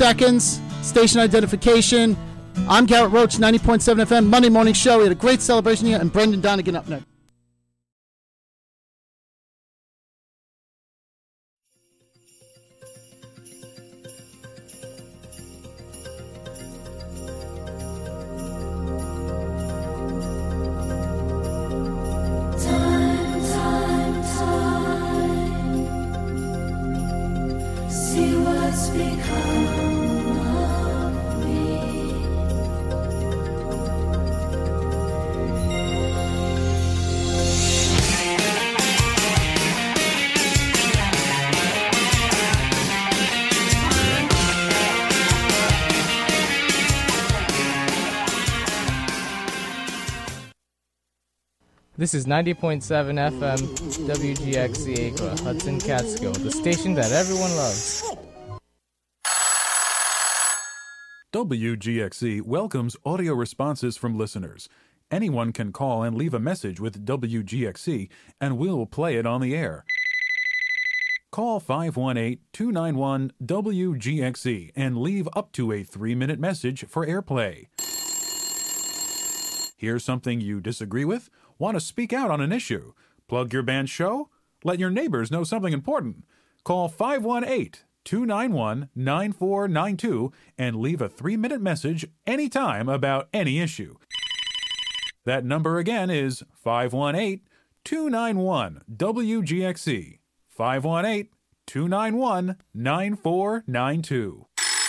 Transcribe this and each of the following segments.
seconds. Station identification. I'm Garrett Roach, 90.7 FM, Monday Morning Show. We had a great celebration here, and Brendan Donegan up next. See what's become of me. This is 90.7 FM WGXC Acra, Hudson Catskill, the station that everyone loves. WGXC welcomes audio responses from listeners. Anyone can call and leave a message with WGXC, and we'll play it on the air. Call 518-291-WGXC and leave up to a 3-minute message for airplay. Hear something you disagree with? Want to speak out on an issue? Plug your band's show? Let your neighbors know something important. Call 518-291-9492 and leave a 3-minute message anytime about any issue. That number again is 518-291-WGXC. 518-291-9492.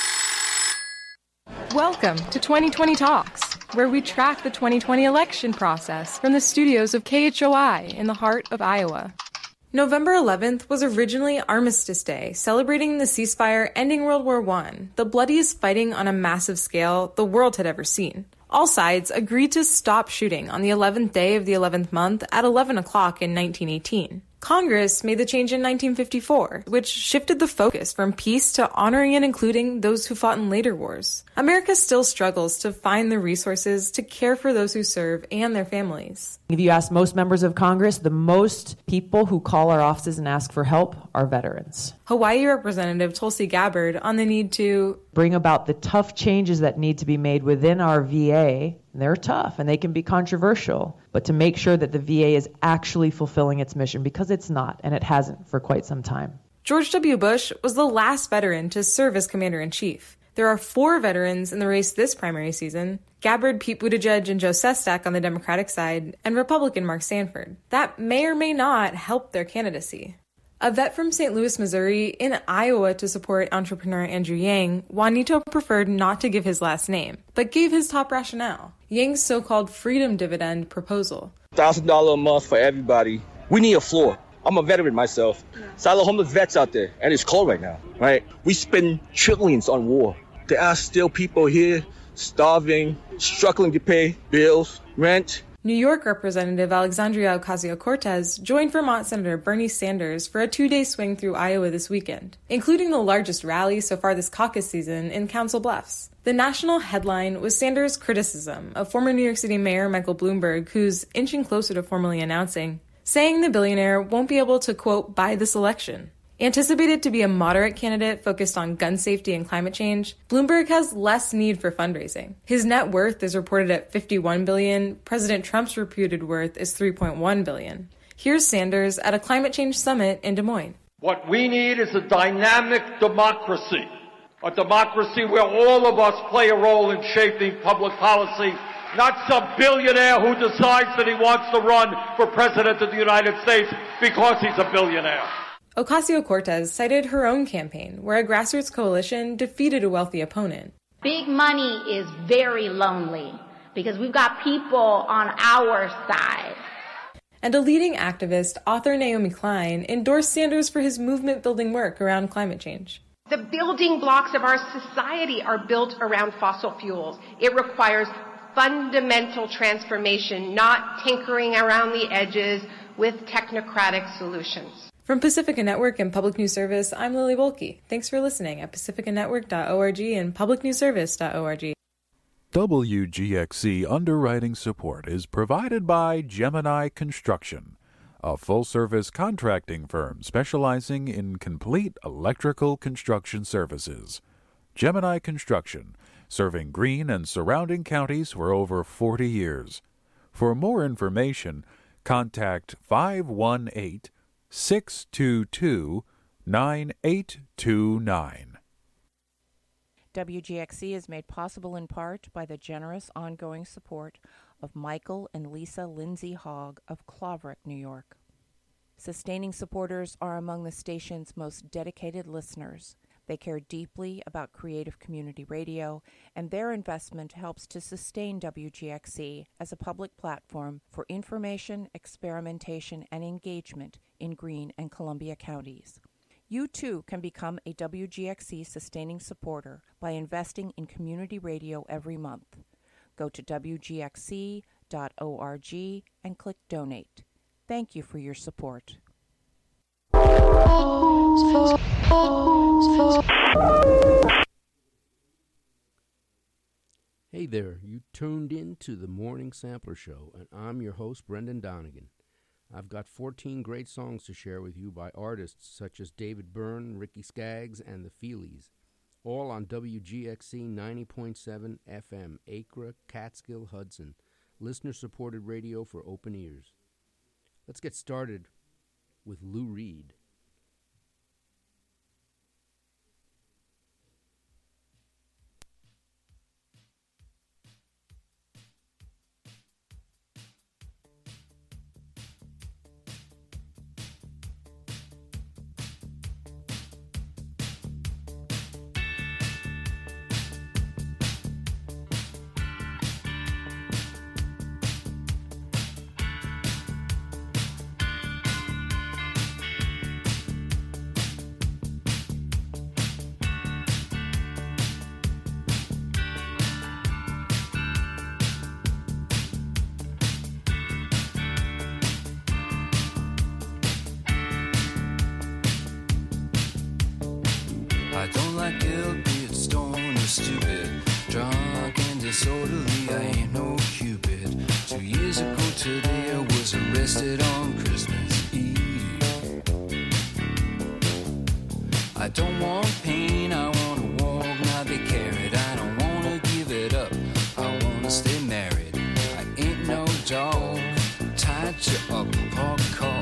Welcome to 2020 Talks, where we track the 2020 election process from the studios of KHOI in the heart of Iowa. November 11th was originally Armistice Day, celebrating the ceasefire ending World War I, the bloodiest fighting on a massive scale the world had ever seen. All sides agreed to stop shooting on the 11th day of the 11th month at 11 o'clock in 1918. Congress made the change in 1954, which shifted the focus from peace to honoring and including those who fought in later wars. America still struggles to find the resources to care for those who serve and their families. If you ask most members of Congress, the most people who call our offices and ask for help are veterans. Hawaii Representative Tulsi Gabbard on the need to bring about the tough changes that need to be made within our VA. They're tough and they can be controversial, but to make sure that the VA is actually fulfilling its mission, because it's not, and it hasn't for quite some time. George W. Bush was the last veteran to serve as commander-in-chief. There are 4 veterans in the race this primary season: Gabbard, Pete Buttigieg, and Joe Sestak on the Democratic side, and Republican Mark Sanford. That may or may not help their candidacy. A vet from St. Louis, Missouri, in Iowa to support entrepreneur Andrew Yang, Juanito preferred not to give his last name, but gave his top rationale: Yang's so-called freedom dividend proposal. $1,000 a month for everybody. We need a floor. I'm a veteran myself. So a lot of homeless vets out there, and it's cold right now, right? We spend trillions on war. There are still people here starving, struggling to pay bills, rent. New York Representative Alexandria Ocasio-Cortez joined Vermont Senator Bernie Sanders for a 2-day swing through Iowa this weekend, including the largest rally so far this caucus season in Council Bluffs. The national headline was Sanders' criticism of former New York City Mayor Michael Bloomberg, who's inching closer to formally announcing, saying the billionaire won't be able to, quote, buy this election. Anticipated to be a moderate candidate focused on gun safety and climate change, Bloomberg has less need for fundraising. His net worth is reported at $51 billion. President Trump's reputed worth is $3.1 billion. Here's Sanders at a climate change summit in Des Moines. What we need is a dynamic democracy, a democracy where all of us play a role in shaping public policy, not some billionaire who decides that he wants to run for president of the United States because he's a billionaire. Ocasio-Cortez cited her own campaign, where a grassroots coalition defeated a wealthy opponent. Big money is very lonely because we've got people on our side. And a leading activist, author Naomi Klein, endorsed Sanders for his movement-building work around climate change. The building blocks of our society are built around fossil fuels. It requires fundamental transformation, not tinkering around the edges with technocratic solutions. From Pacifica Network and Public News Service, I'm Lily Volke. Thanks for listening at pacificanetwork.org and publicnewsservice.org. WGXC underwriting support is provided by Gemini Construction, a full-service contracting firm specializing in complete electrical construction services. Gemini Construction, serving Greene and surrounding counties for over 40 years. For more information, contact 518-622-9829. WGXC is made possible in part by the generous ongoing support of Michael and Lisa Lindsay Hogg of Claverick, New York. Sustaining supporters are among the station's most dedicated listeners. They care deeply about creative community radio, and their investment helps to sustain WGXC as a public platform for information, experimentation, and engagement in Greene and Columbia counties. You too can become a WGXC sustaining supporter by investing in community radio every month. Go to WGXC.org and click Donate. Thank you for your support. Hey there, you tuned in to the Morning Sampler Show, and I'm your host, Brendan Donegan. I've got 14 great songs to share with you by artists such as David Byrne, Ricky Skaggs, and the Feelies, all on WGXC 90.7 FM, Acra, Catskill, Hudson, listener-supported radio for open ears. Let's get started with Lou Reed. I don't like guilt, be it stoned or stupid, drunk and disorderly, I ain't no Cupid. 2 years ago today I was arrested on Christmas Eve. I don't want pain, I want to walk, not be carried. I don't want to give it up, I want to stay married. I ain't no dog, tied to a parked car.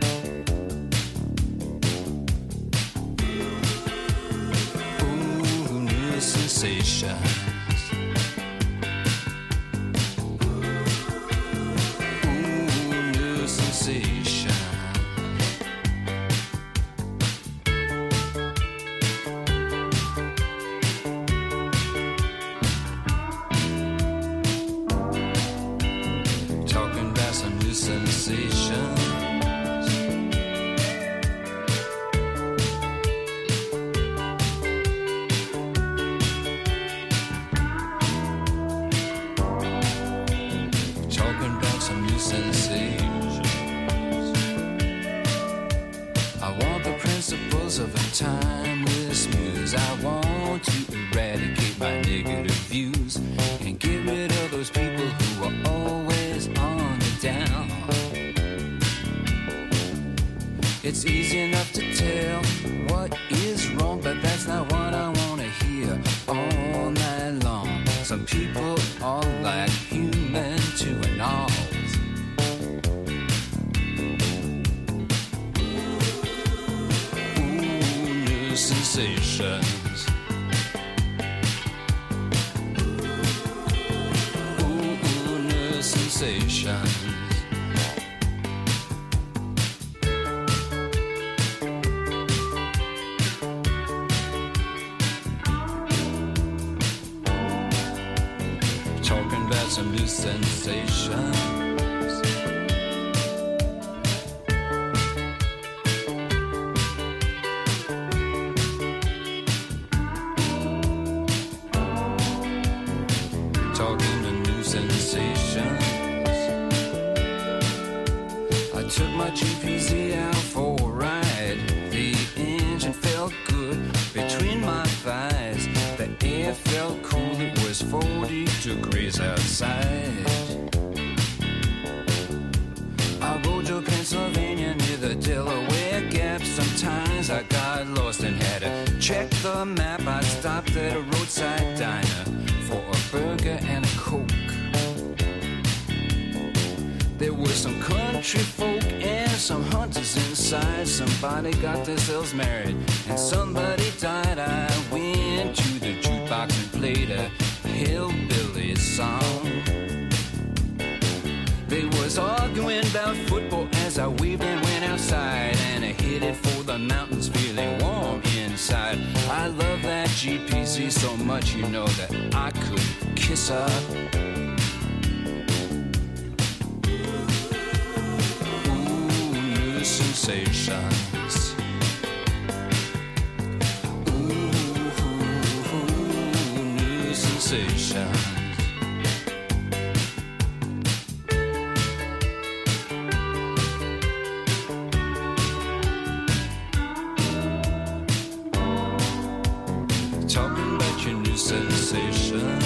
Sensations. Ooh, new sensation. Talking about some new sensations. Of a timeless muse, I want to eradicate my negative views and get rid of those people who are always on the down. It's easy enough to tell what is wrong, but that's not what I want to hear all night long. Some people are like human to an all. Sensations. Ooh, new sensations. Talking about some new sensations. Took my GPZ out for a ride. The engine felt good between my thighs. The air felt cool, it was 40 degrees outside. I rode to Pennsylvania near the Delaware Gap. Sometimes I got lost and had to check the map. I stopped at a roadside diner for a burger and a Coke. There were some country folk and some hunters inside. Somebody got themselves married and somebody died. I went to the jukebox and played a hillbilly song. They was arguing about football as I waved and went outside, and I headed for the mountains feeling warm inside. I love that GPZ so much, you know, that I could kiss her. Ooh, new sensations. Ooh, new sensations. Talking about your new sensations.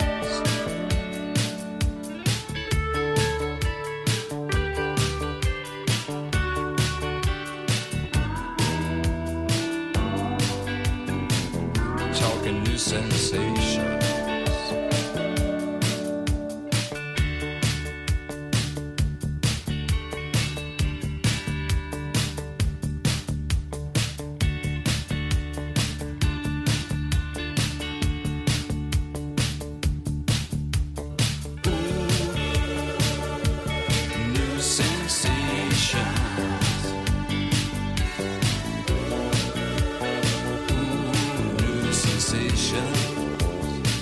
Talking new sensations. New sensations. Ooh, new sensations.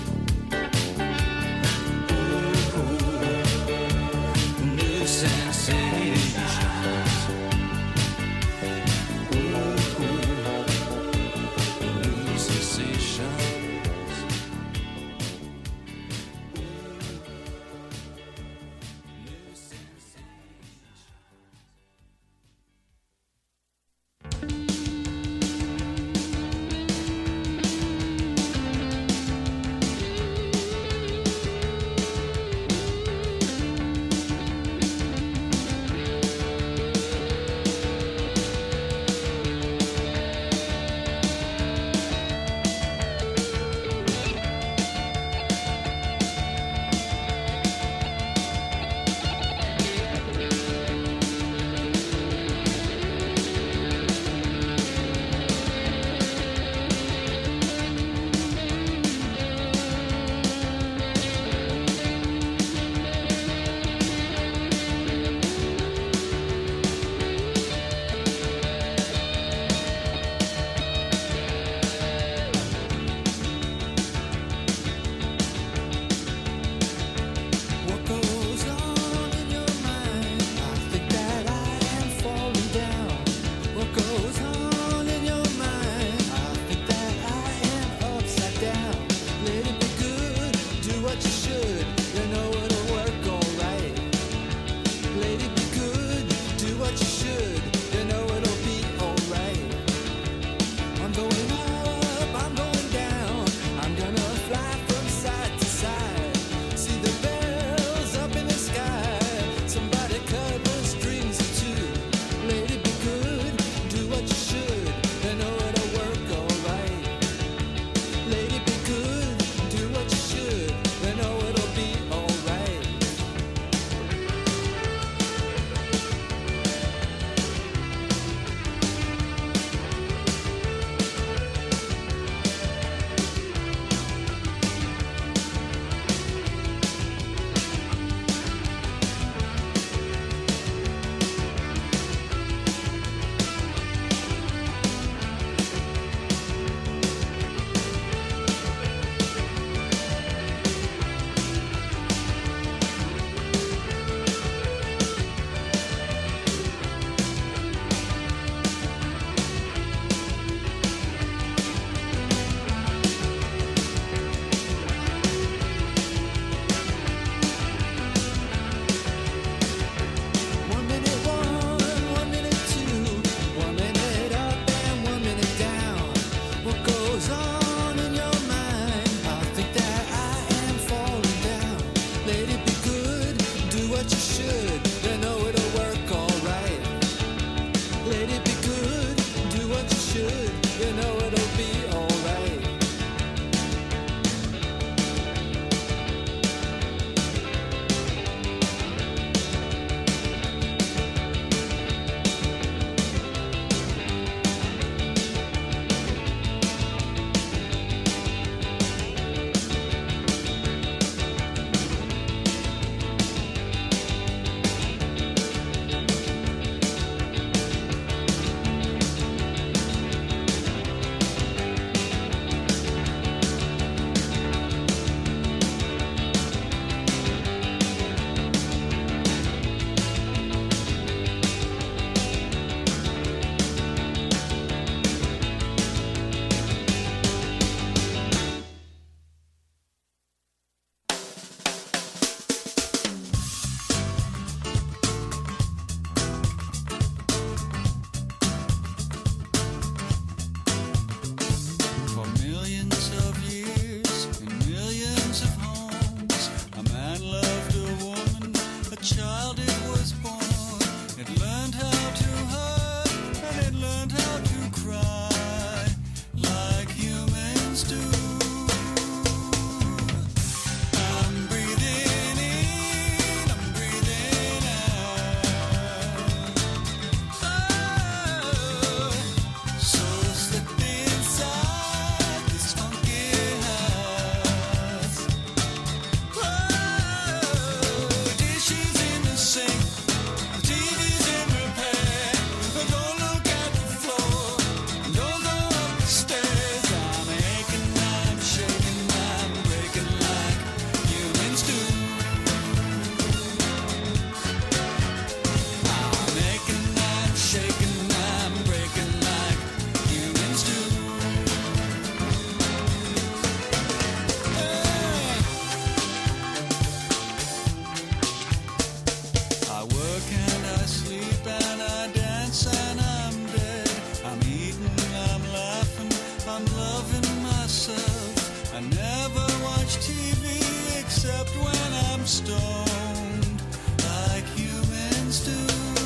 stoned like humans do.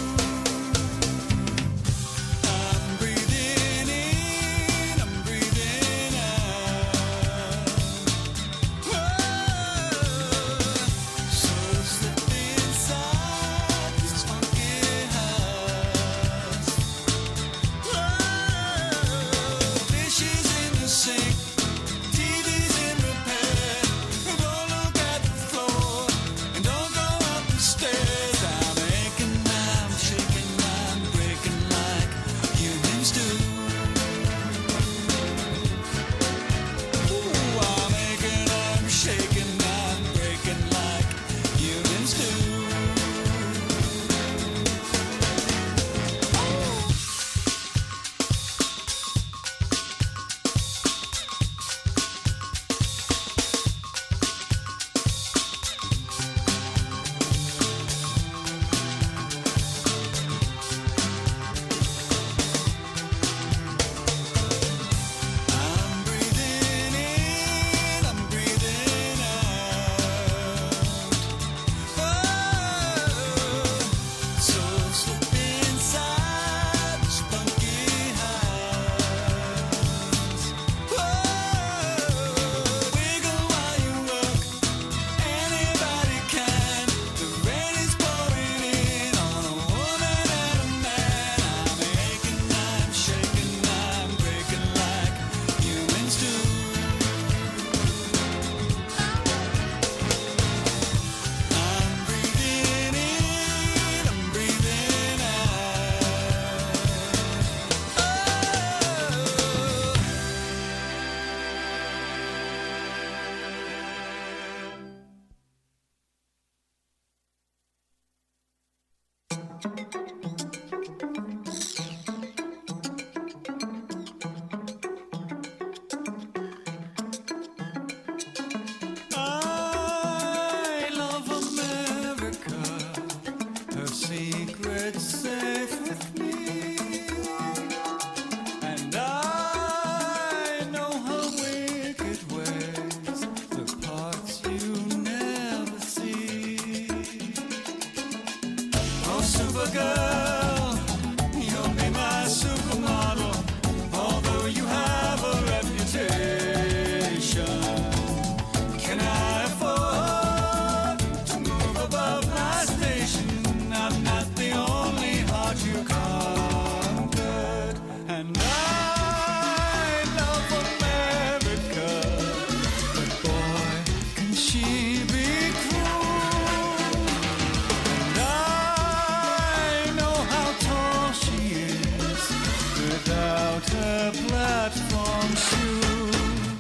I'm breathing in, I'm breathing out. So slip inside this funky house. Dishes in the sink, TV's in repair. Don't look at the floor and don't go up the stairs. I'm aching, I'm shaking, I'm breaking like humans do. Ooh, I'm aching, I'm shaking, I'm breaking like humans do. I'm breathing in, I'm breathing out. So slip inside this funky house. Wiggle while you work, anybody can. The rain is pouring in on a woman and a man. I'm aching, I'm shaking, I'm breaking like humans do. I'm breathing in, I'm breathing out. I love America, her secret's safe with me, and I know her wicked ways, the parts you never see. Oh, Supergirl, you'll be my supermodel, although you have a reputation. Can I afford to move above my station? I'm not the only heart you conquered, and I love America, but boy, can she be cruel. And I know how tall she is without her platform shoes.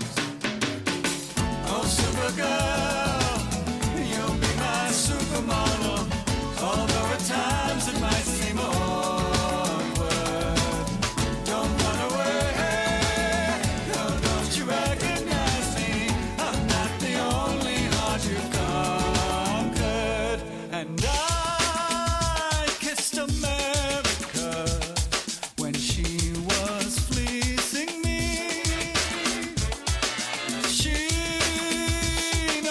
Oh, Supergirl, you'll be my supermodel, although at times it might seem awkward. Don't run away, oh, don't you recognize me? I'm not the only heart you've conquered, and I kissed America when she was fleecing me. She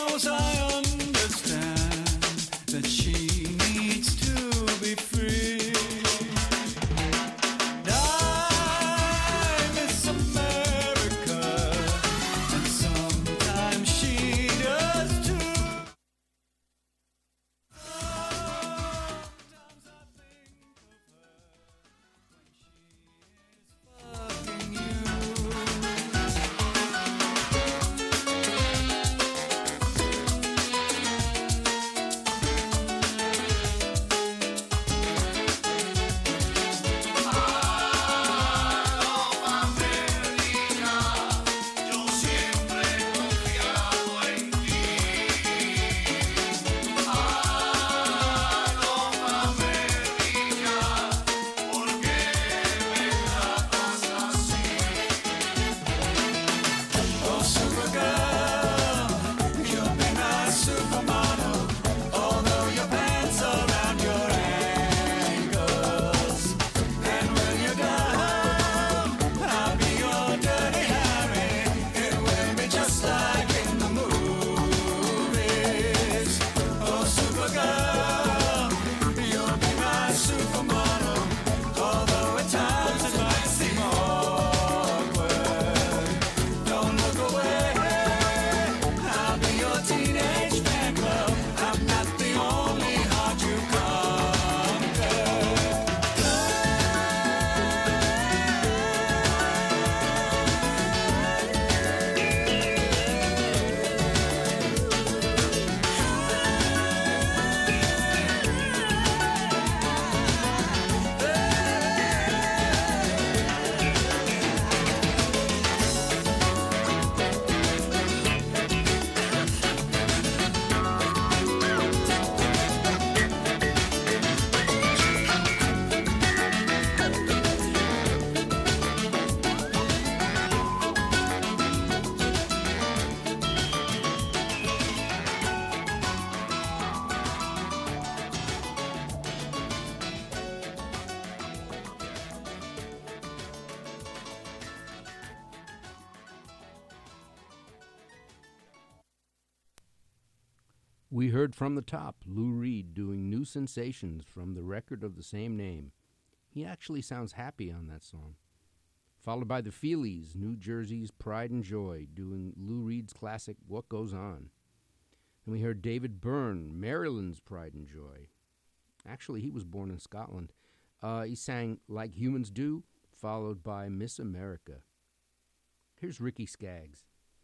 We heard From the Top, Lou Reed doing New Sensations from the record of the same name. He actually sounds happy on that song. Followed by the Feelies, New Jersey's Pride and Joy, doing Lou Reed's classic What Goes On. And we heard David Byrne, Maryland's Pride and Joy. Actually, he was born in Scotland. He sang Like Humans Do, followed by Miss America. Here's Ricky Skaggs.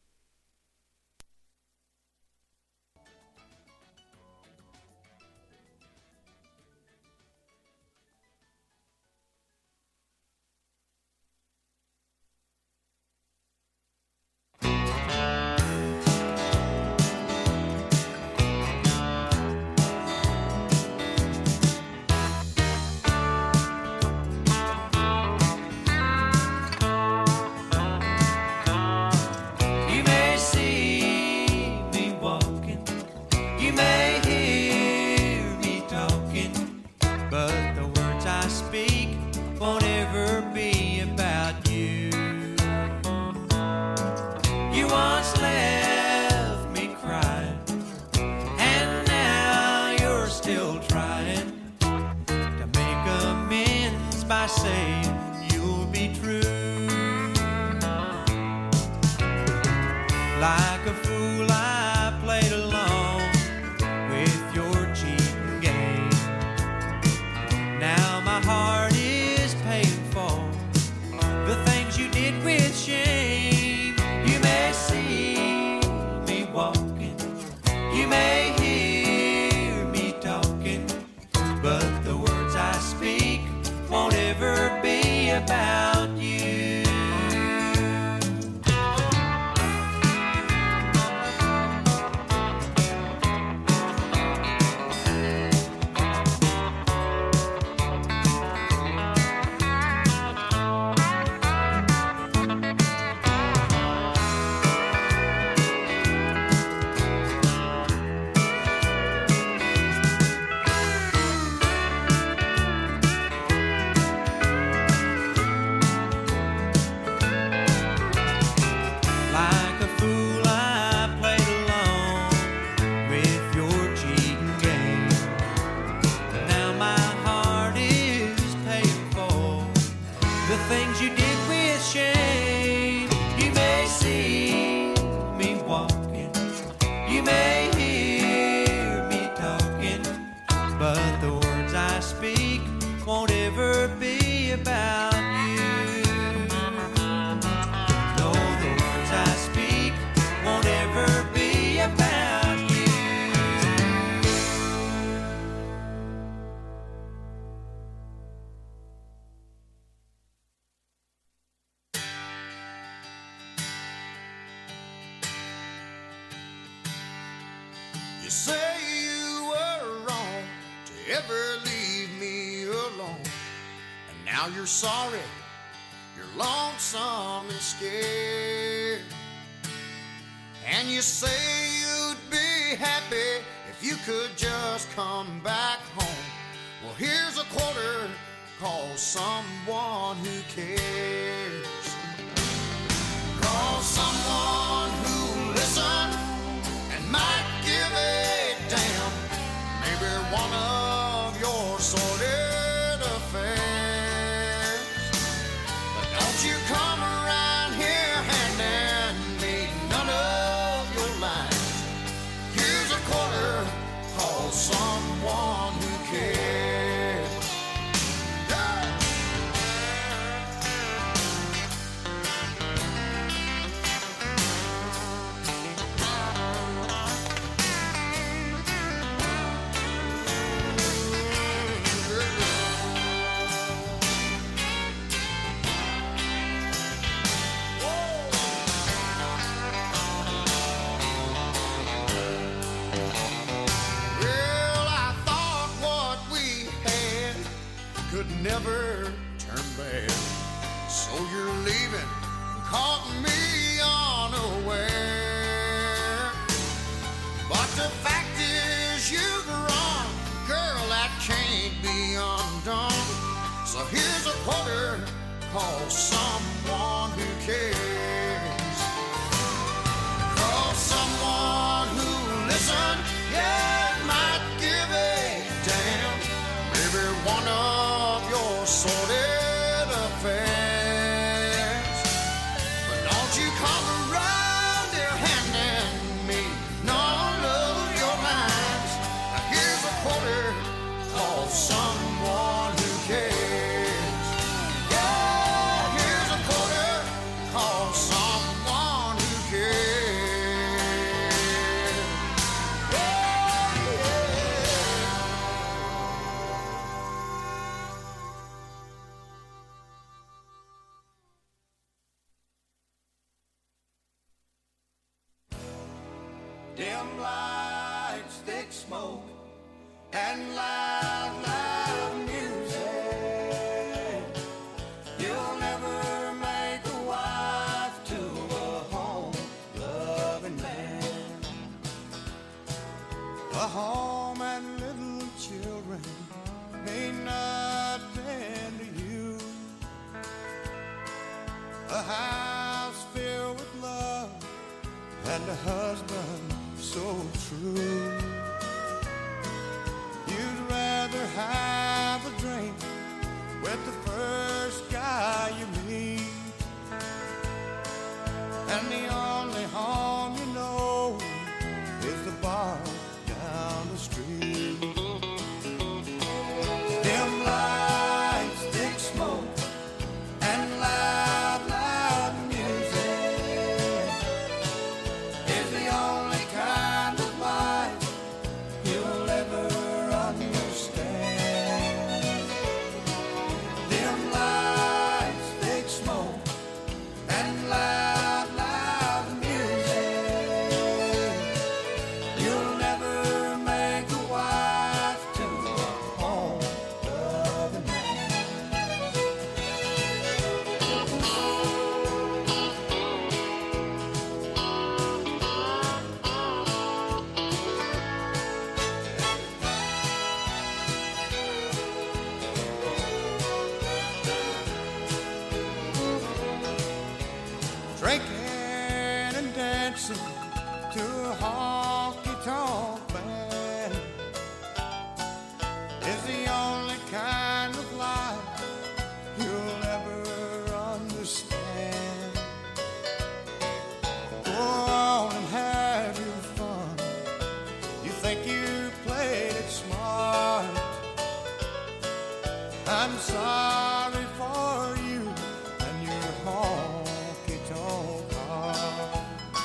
You say you were wrong to ever leave me alone, and now you're sorry, you're lonesome and scared. And you say you'd be happy if you could just come back home. Well, here's a quarter, call someone who cares. Call someone who'll listen and might give a damn. Maybe one of your sordid affairs. But don't you come around here handing me none of your lines. Here's a quarter, call someone who cares. Never turn bad, so you're leaving, caught me unaware. But the fact is you've run, girl, that can't be undone. So here's a quarter, call someone who cares. Call someone who listens, yeah. dim lights, thick smoke, and loud, loud music. You'll never make a wife to a home-loving man. A home and little children mean nothing to you. A house filled with love and a husband so true. You'd rather have a drink with the first guy you meet, and the only home you know is the bar down the street. Dim lights, thick smoke, and loud, loud music is the only kind of life you'll ever understand. Dim lights, thick smoke, and loud, loud music. You'll never make a wife to a home-loving man. Drinking and dancing to a honky-tonk band is the only kind of life you'll ever understand. Go on and have your fun. You think you played it smart. I'm sorry for you and your honky-tonk heart.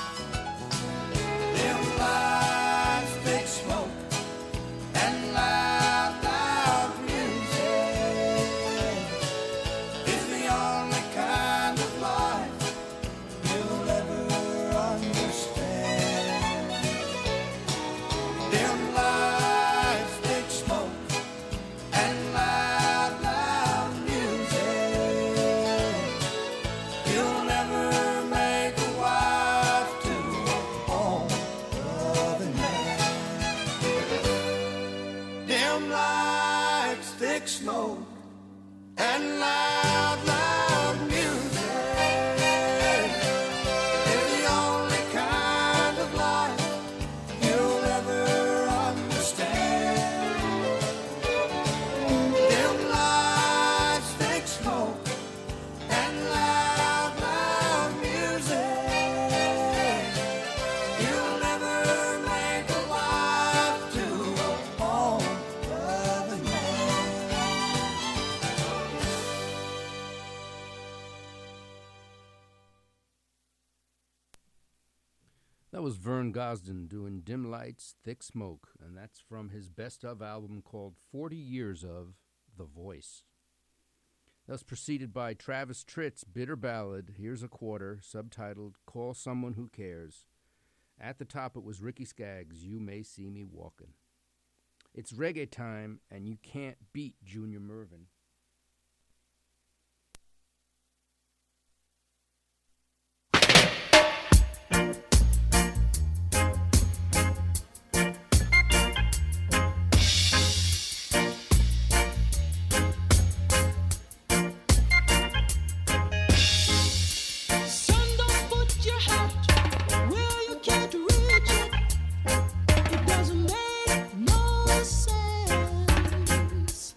Dim lights, thick smoke, and loud, loud music is the only kind of life you'll ever understand. Dim lights, thick smoke, and loud, loud music. You'll never make a wife to a home-loving man. Dim lights, thick smoke, and loud, loud music is the only kind of life you'll ever understand. Dim lights, thick smoke, and loud, loud music. You'll never make a wife to a home-loving man. That was Vern Gosdin doing Dim Lights, Thick Smoke, and that's from his best of album called 40 Years of The Voice. That was preceded by Travis Tritt's Bitter Ballad, Here's a Quarter, subtitled Call Someone Who Cares. At the top it was Ricky Skaggs' You May See Me Walkin'. It's reggae time, and you can't beat Junior Murvin. Son, don't put your hat where you can't reach it. It doesn't make no sense.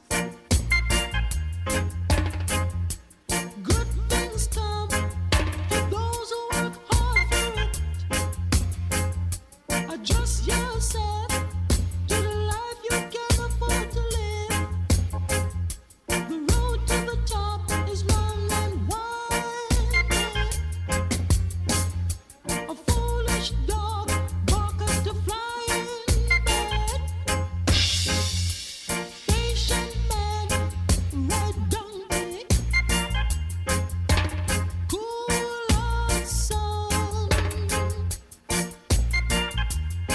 Good things come to those who work hard for it. Adjust yourself to the life you can afford to live. The road to the top is long and wide. A foolish dog barketh to flying bird. Patient man, red donkey. Cool on sun.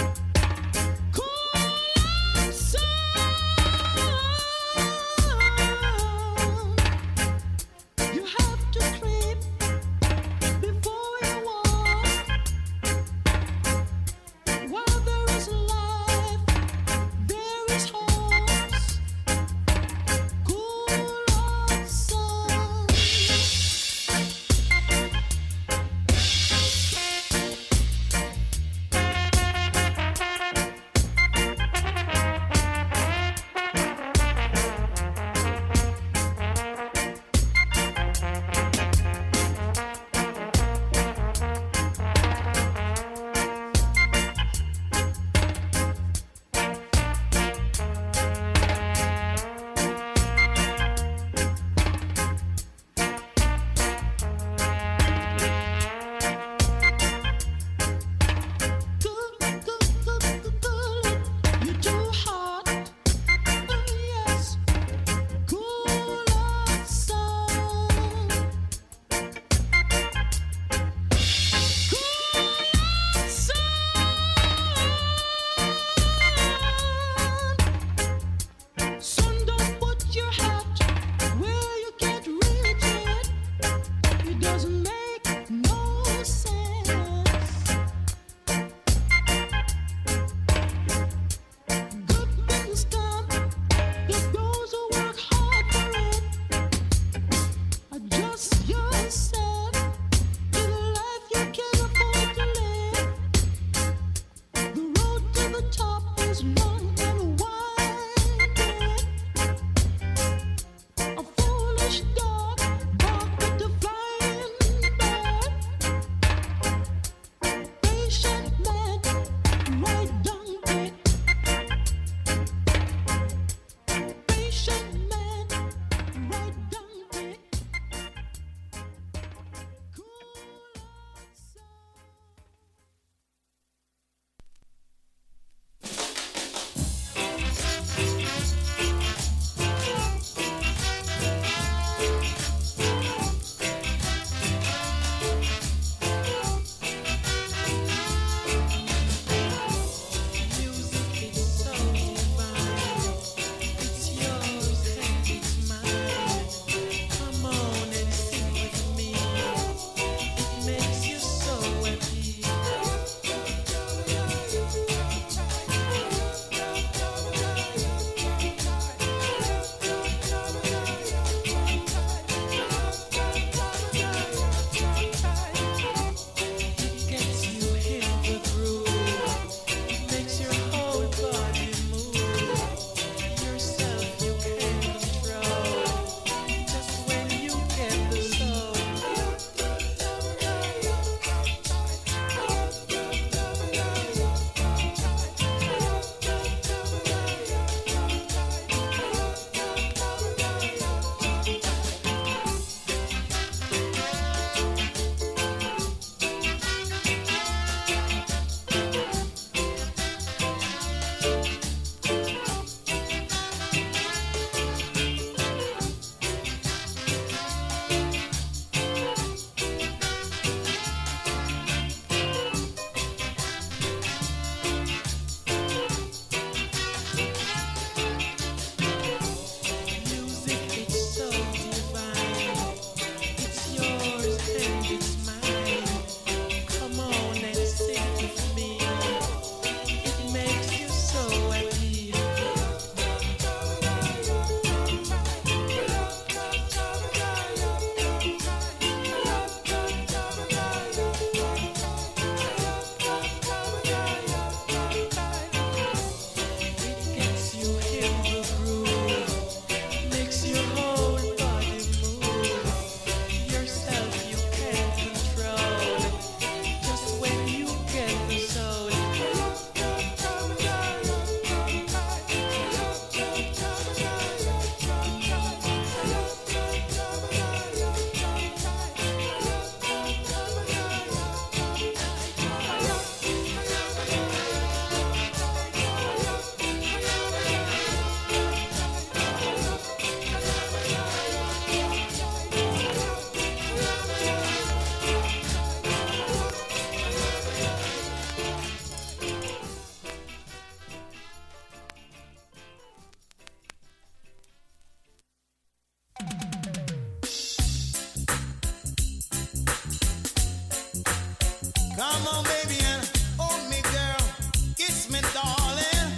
Come on, baby, and hold me, girl. Kiss me, darling.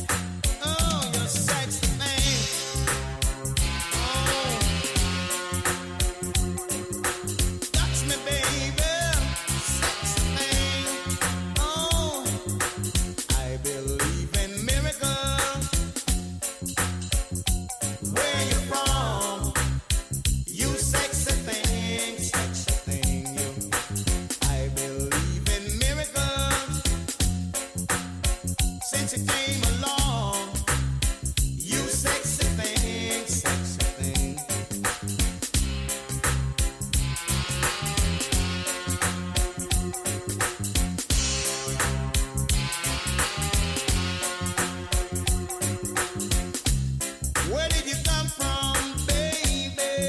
Oh, you're sexy thing. Oh, touch me, baby. Sexy thing. Oh, I believe in miracles. Where you from? You sexy thing, sexy thing. You. I believe in miracles. Since you came along, you sexy thing, sexy thing. Where did you come from, baby?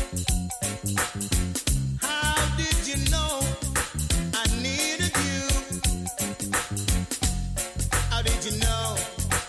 How did you know I needed you? How did you know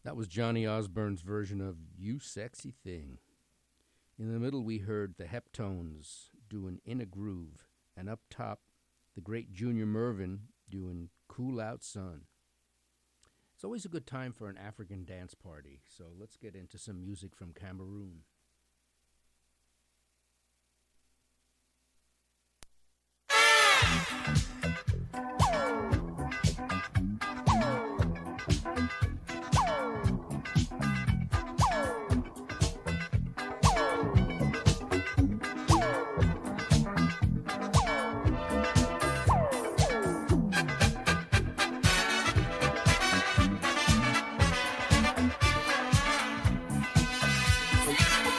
That was Johnny Osborne's version of You Sexy Thing. In the middle, we heard the Heptones doing In a Groove, and up top, the great Junior Mervin doing Cool Out Sun. It's always a good time for an African dance party, so let's get into some music from Cameroon. Thank you.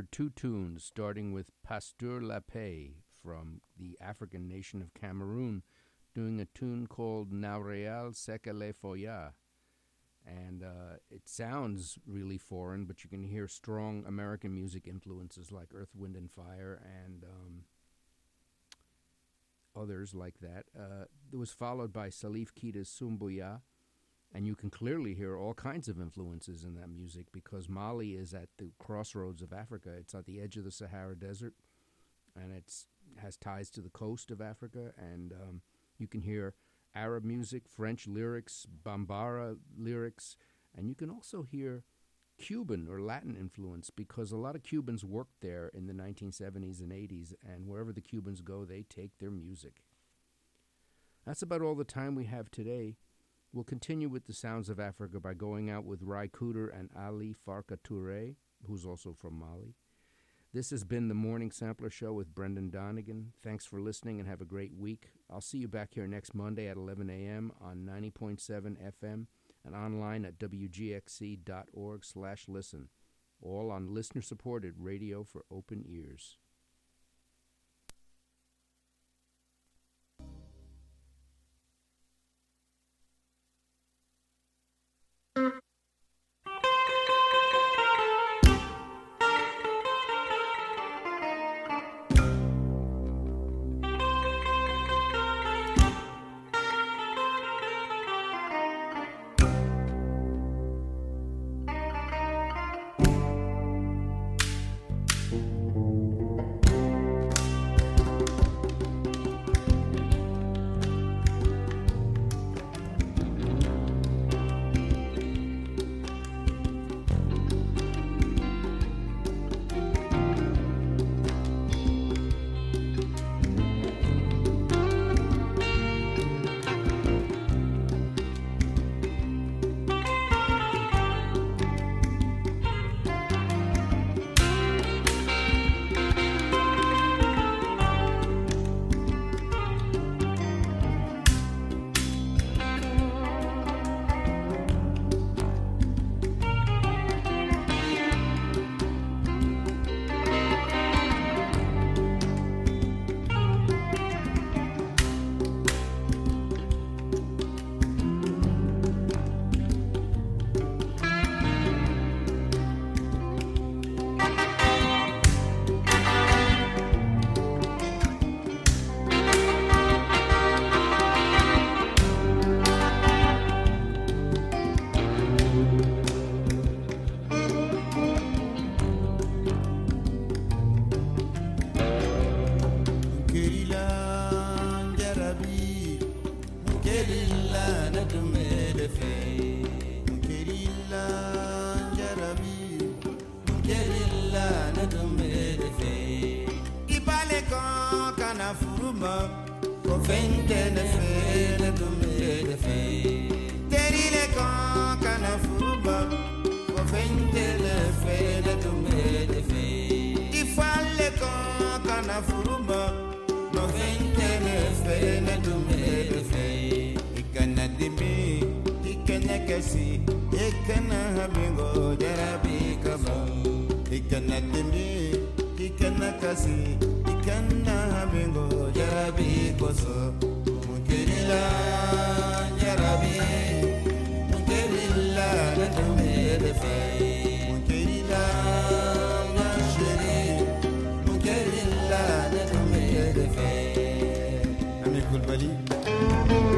heard two tunes, starting with Pasteur Lappé from the African nation of Cameroon, doing a tune called Naureal Seka Le Foya. And it sounds really foreign, but you can hear strong American music influences like Earth, Wind, and Fire and others like that. It was followed by Salif Keita's Sumbuya, and you can clearly hear all kinds of influences in that music because Mali is at the crossroads of Africa. It's at the edge of the Sahara Desert, and it has ties to the coast of Africa, and you can hear Arab music, French lyrics, Bambara lyrics, and you can also hear Cuban or Latin influence because a lot of Cubans worked there in the 1970s and 80s, and wherever the Cubans go, they take their music. That's about all the time we have today. We'll continue with the sounds of Africa by going out with Rai Cooder and Ali Farka Touré, who's also from Mali. This has been the Morning Sampler Show with Brendan Donegan. Thanks for listening and have a great week. I'll see you back here next Monday at 11 a.m. on 90.7 FM and online at wgxc.org/listen. All on listener-supported radio for open ears. Ami Kulbali